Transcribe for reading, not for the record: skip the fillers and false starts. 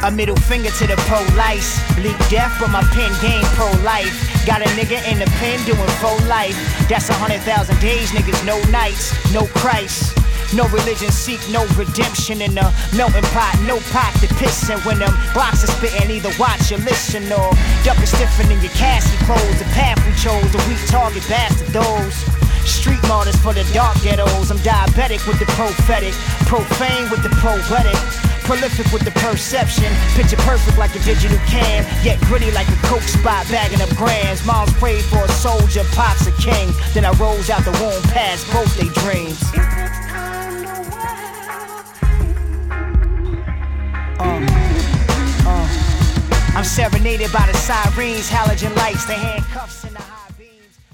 A middle finger to the pro-life. Bleak death, but my pen game pro-life. Got a nigga in the pen doing full life. That's 100,000 days, niggas, no nights, no Christ. No religion, seek no redemption in the melting pot, no pot to piss in. When them blocks are spitting, either watch or listen or duck and stiffen in your casket clothes. The path we chose, the weak target bastard those. Street martyrs for the dark ghettos. I'm diabetic with the prophetic, profane with the poetic, prolific with the perception, picture perfect like a digital cam, yet gritty like a coke spot bagging up grams. Moms prayed for a soldier, pops a king. Then I rose out the womb past both they dreams. I'm serenaded by the sirens, halogen lights, the handcuffs.